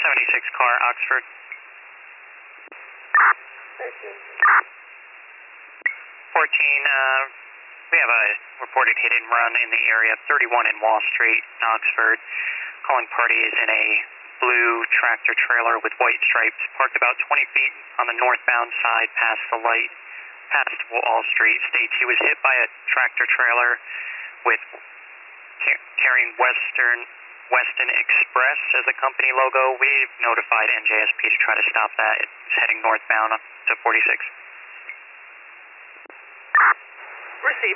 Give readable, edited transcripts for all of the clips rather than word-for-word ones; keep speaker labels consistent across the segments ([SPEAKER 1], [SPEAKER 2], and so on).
[SPEAKER 1] 76 car, Oxford. 14, we have a reported hit and run in the area, 31 in Wall Street, Oxford. Calling party is in a blue tractor trailer with white stripes, parked about 20 feet on the northbound side past the light, past Wall Street. States he was hit by a tractor trailer with carrying Weston Express as the company logo. We've notified NJSP to try to stop that. It's heading northbound to 46.
[SPEAKER 2] Received.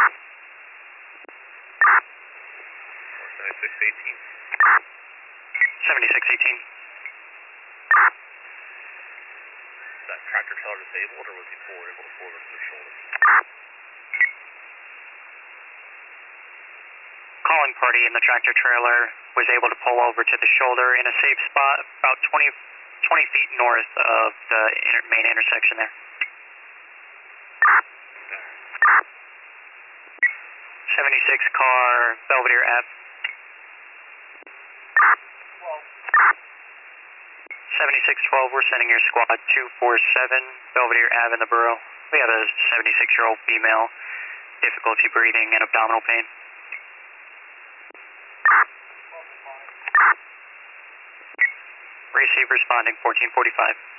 [SPEAKER 3] 7618.
[SPEAKER 1] 7618.
[SPEAKER 3] Is that tractor trailer disabled, or was he able to pull over from the shoulder?
[SPEAKER 1] Calling party in the tractor trailer was able to pull over to the shoulder in a safe spot about 20 feet north of the main intersection there. 76 car, Belvedere Ave. 7612, we're sending your squad 247, Belvedere Ave in the borough. We have a 76-year-old female, difficulty breathing and abdominal pain. Receive responding 1445.